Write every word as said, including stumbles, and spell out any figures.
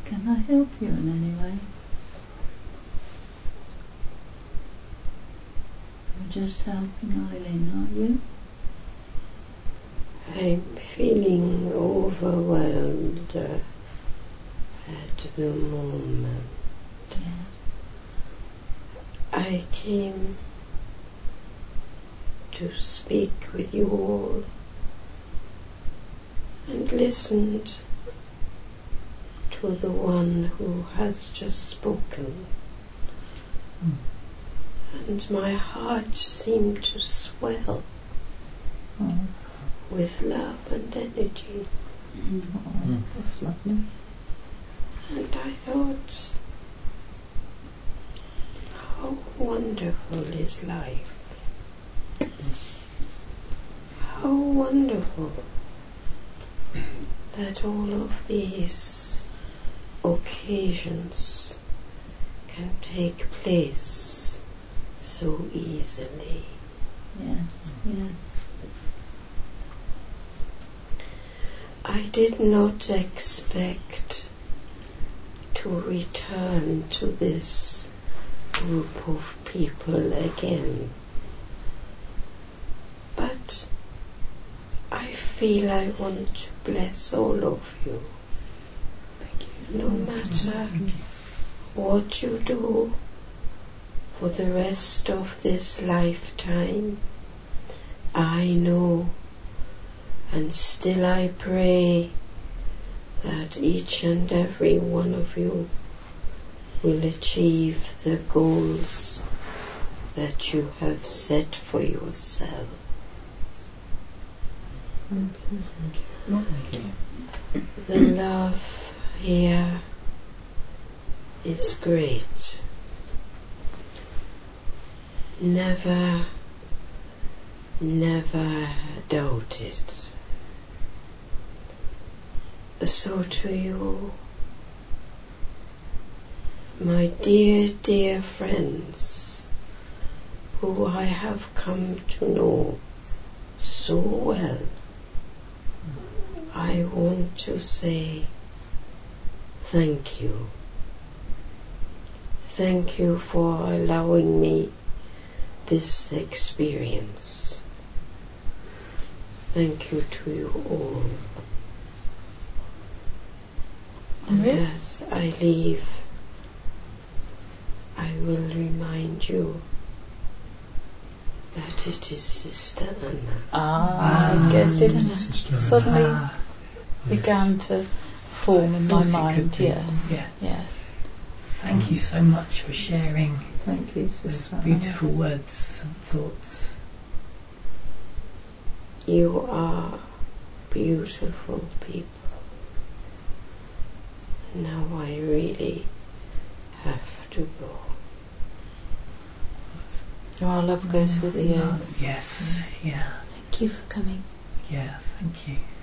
Can I help you in any way? You're just helping Eileen, aren't you? I'm feeling overwhelmed uh, at the moment. Yeah. I came to speak with you all and listened to the one who has just spoken. Mm. And my heart seemed to swell Oh. with love and energy. Mm. Oh, that's lovely. And I thought, how wonderful is life. How wonderful that all of these occasions can take place so easily. Yes, yes. I did not expect to return to this group of people again, but I feel I want to bless all of you. Thank you. No matter what you do for the rest of this lifetime, I know, and still I pray that each and every one of you will achieve the goals that you have set for yourselves. Thank you. Well, thank you. The love here is great. Never, never doubt it. So to you, my dear, dear friends, who I have come to know so well, I want to say thank you. Thank you for allowing me this experience. Thank you to you all. And as I leave, I will remind you that it is Sister Anna. Ah, I guess it Sister suddenly Anna. began to form in my Thought it mind. could be. Yes, Yeah. yes. Thank you so much for sharing Thank you, those Sister. beautiful words and thoughts. You are beautiful people. Now I really have to go. Our love goes with you. Yes, yeah, Thank you for coming. yeah, thank you.